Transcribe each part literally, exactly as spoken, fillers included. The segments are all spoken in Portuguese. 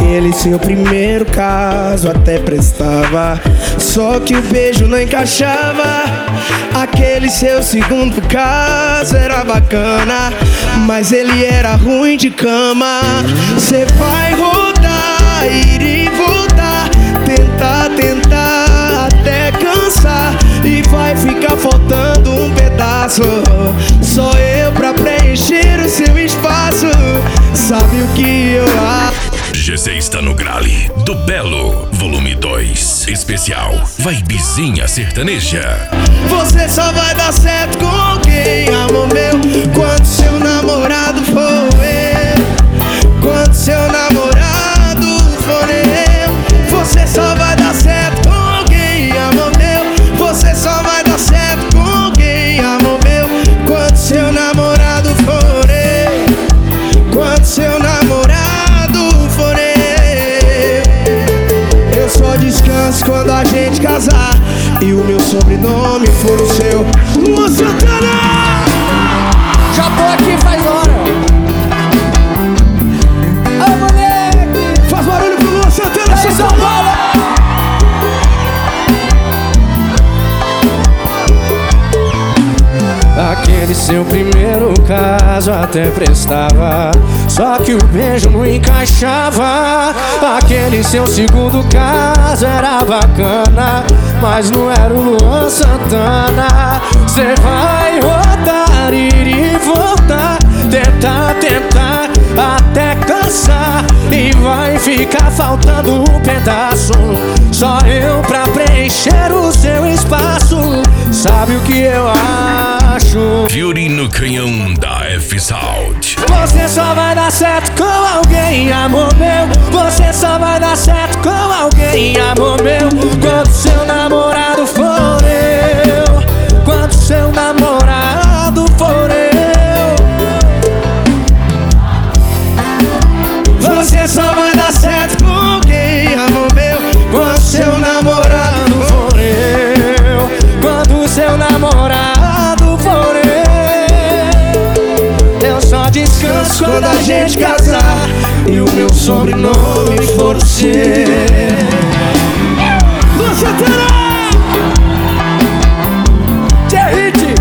Aquele seu primeiro caso até prestava, só que o beijo não encaixava. Aquele seu segundo caso era bacana, mas ele era ruim de cama. Cê vai rodar, ir e voltar, tentar, tentar até cansar, e vai ficar faltando um pedaço. Só eu pra preencher o seu espaço. Sabe o que eu acho? G C está no Grale do Belo, volume dois, especial Vibezinha Sertaneja. Você só vai dar certo com quem, amor meu, quando seu namorado for eu. Quando seu namorado for eu. Você só vai dar certo com quem, amor meu. Você só vai dar certo com quem, amor meu, quando seu namorado for eu. Quando seu namorado for eu. Eu só descanso quando a gente casar e o meu sobrenome for o seu. Luan Santana! Já tô aqui faz hora. Ô moleque, faz barulho pro Luan Santana, é São Paulo! Aquele seu primeiro caso até prestava, só que o beijo não encaixava. Aquele seu segundo caso era bacana, mas não era o Luan Santana. Cê vai rodar, ir e voltar, tentar, tentar até cansar, e vai ficar faltando um pedaço. Só eu pra preencher o seu espaço. Sabe o que eu acho? Fury no canhão da F-Sound. Você só vai dar certo com alguém, amor meu. Você só vai dar certo com alguém, amor meu, quando seu namorado for eu. Quando seu namorado for eu. Você só vai dar certo com alguém, amor meu, quando seu namorado for eu. Quando seu namorado for eu. Eu só descanso quando a gente casar e o meu sobrenome for o seu. Luan Santana! Hit.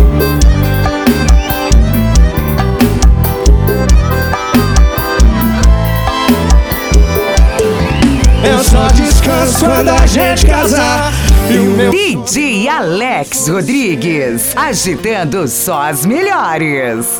Eu só descanso quando a gente casar e o meu D J Alex Rodrigues, agitando só as melhores.